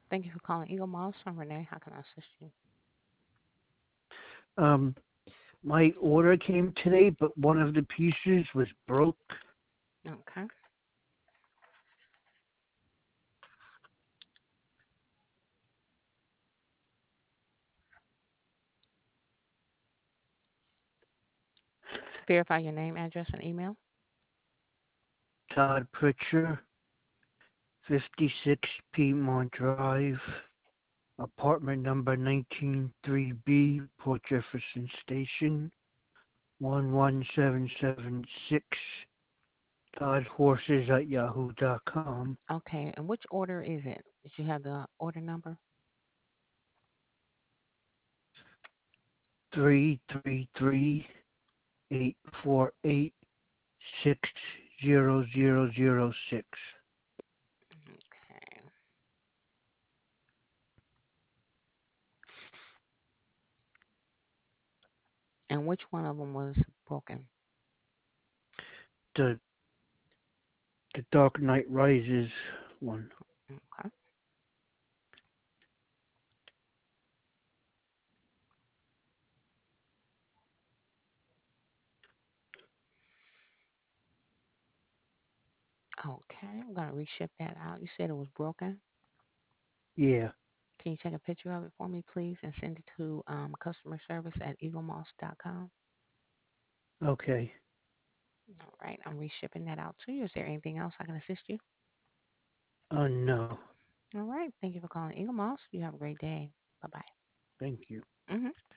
Thank you for calling Eagle Moss. I'm Renee. How can I assist you? Um, my order came today, but one of the pieces was broke. Okay. Verify your name, address, and email. Todd Pritchard, 56 Piedmont Drive, apartment number 193B, Port Jefferson Station, 11776. Toddhorses at yahoo.com. Okay. And which order is it? Did you have the order number? 333-848-60006. Okay. And which one of them was broken? The, the Dark Knight Rises one. Okay. Okay. I'm going to reship that out. You said it was broken. Yeah, Can you take a picture of it for me, please, and send it to customer service at eaglemoss.com? okay. All right. I'm reshipping that out to you. Is there anything else I can assist you? No. All right. Thank you for calling Eagle Moss. You have a great day. Bye bye. Thank you. Mm-hmm.